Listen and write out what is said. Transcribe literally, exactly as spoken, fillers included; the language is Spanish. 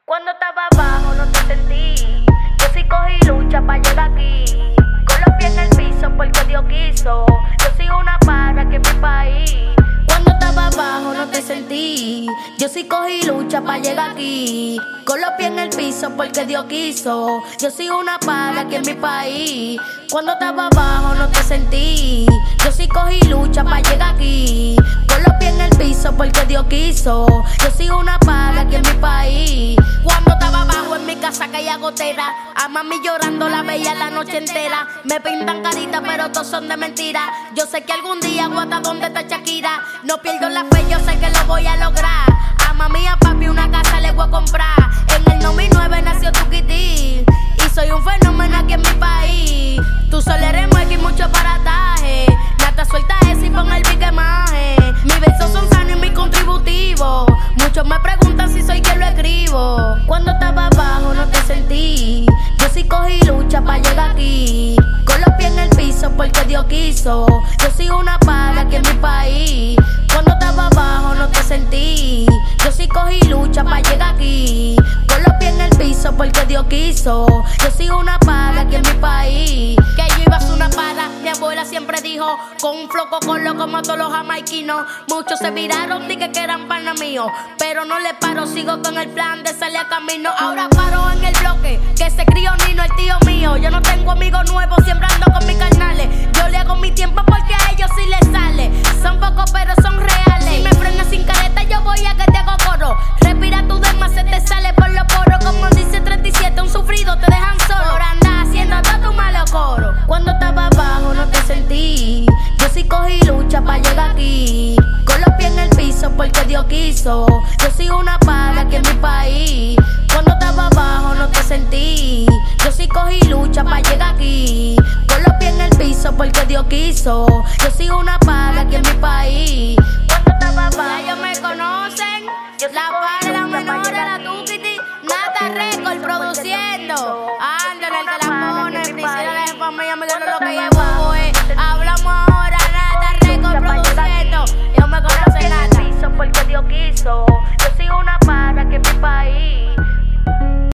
Cuando estaba abajo no te sentí. Yo sí cogí lucha para llegar aquí. Con los pies en el piso porque Dios quiso. Yo soy una para que mi país. Cuando estaba abajo no te sentí. Yo sí cogí lucha para llegar aquí. Con los pies en el piso porque Dios quiso. Yo soy una para que en mi país. Cuando estaba abajo no te sentí. Yo sí cogí lucha para llegar aquí. Con los pies en el piso porque Dios quiso. Yo soy una para que en mi país. Cuando estaba abajo en mi casa caía gotera. A mami llorando la veía la noche entera. Me pintan carita pero todos son de mentira. Yo sé que algún día guata donde está Shakira. No pierdo la fe, yo sé que lo voy a lograr. A mami y a papi una casa le voy a comprar. En el dos mil nueve nació Tukiti. Y soy un fenómeno aquí en mi país. Tú solo eres mueca y mucho parataje. Nata suelta eso y pon el pique maje. Mis versos son sanos y muy contributivos. Muchos me preguntan si soy quien lo escribo. Cuando estaba abajo no te sentí. Yo sí cogí lucha para llegar aquí. Con los pies en el piso porque Dios quiso. Yo soy una para aquí en mi país. Cuando estaba abajo no te sentí. Yo sí cogí lucha para llegar aquí. Con los pies en el piso porque Dios quiso. Yo soy una para aquí en mi país. Que yo iba a ser una para, mi abuela siempre dijo. Con un floco con lo como todos los jamaiquinos. Muchos se viraron, dije que eran pana míos. Pero no le paro, sigo con el plan de salir a camino. Ahora paro en el bloque, que se crió Nino, el tío mío. Yo no tengo amigos nuevos, siempre ando con mis carnales. Yo le hago mi tiempo porque a ellos sí les sale. Son pocos pero son reales. Si me frenas sin careta yo voy a que te hago coro. Respira tu demás, se te sale por los poros. Como dice treinta y siete, un sufrido te dejan solo. Por andar haciendo todo tu malo coro. Cuando estaba abajo no te sentí. Yo sí cogí lucha para llegar aquí. Con los pies en el piso porque Dios quiso. Yo soy una para aquí en mi país. Cuando estaba abajo no te sentí. Yo sí cogí lucha para llegar aquí. Con los pies en el piso porque Dios quiso. Yo soy una para aquí en mi país. Cuando estaba abajo ya ellos me conocen. Yo la para, la menor, la tuki.